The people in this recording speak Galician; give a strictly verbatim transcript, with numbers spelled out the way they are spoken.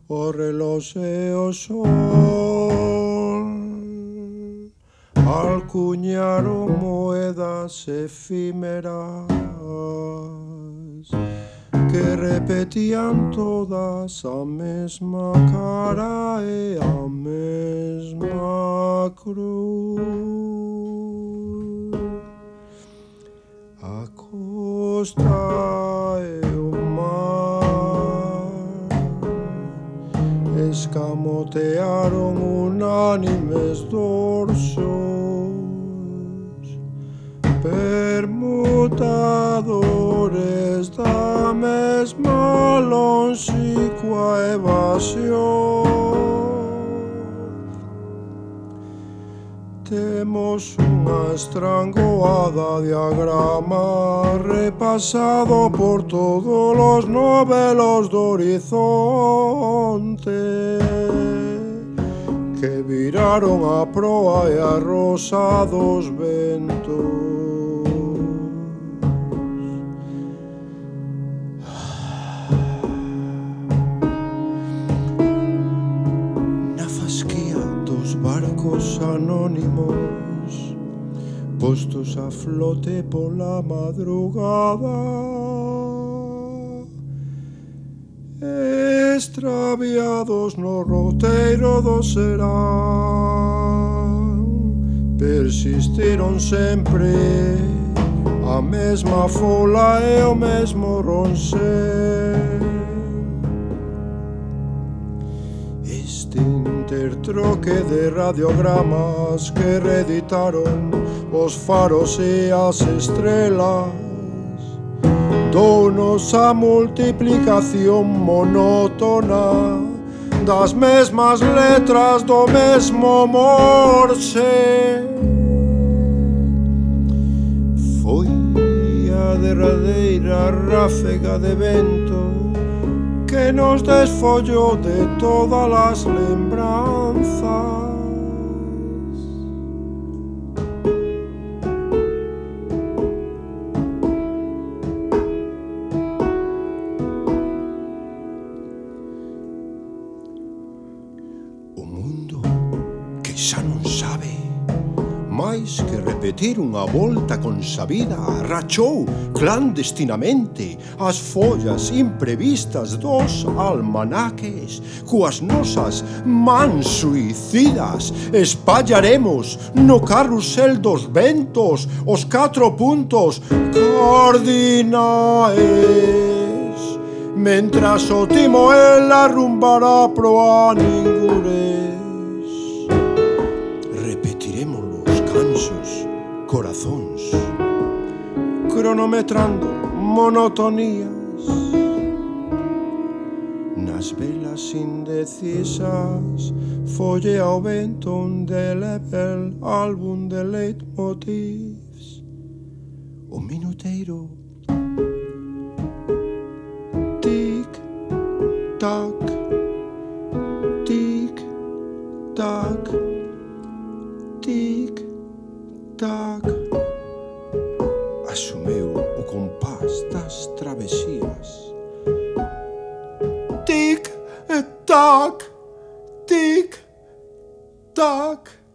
o reloxe o sol, alcuñaron moedas efímeras que repetían todas a mesma cara e a mesma cruz. A costa e o mar escamotearon unánimes dorsos, permutadores da mesma lonxicua evasión. Temos unha estrangoada diagrama repasado por todos os novelos do horizonte que viraron a proa e a rosa dos ventos. Barcos anónimos postos a flote pola madrugada, extraviados no roteiro do serán, persistiron sempre a mesma fola e o mesmo ronser. Intertroque de radiogramas que reeditaron os faros e as estrelas, dounos a multiplicación monótona das mesmas letras do mesmo morse. Foi a derradeira ráfega de vento que nos desfolló de todas las lembranzas. O mundo que xa non sabe máis que repetir unha volta consabida rachou clandestinamente as follas imprevistas dos almanaques. Coas nosas mans suicidas espallaremos no carrusel dos ventos os catro puntos cardinais, mentras o timoel arrumbará proa ningures. Corazóns cronometrando monotonías nas velas indecisas, follea o vento un delével álbum de leitmotivs. O minuteiro tic tac, tic tac, tic tac, asumeu o compás das travesías. Tic tac, tic tac.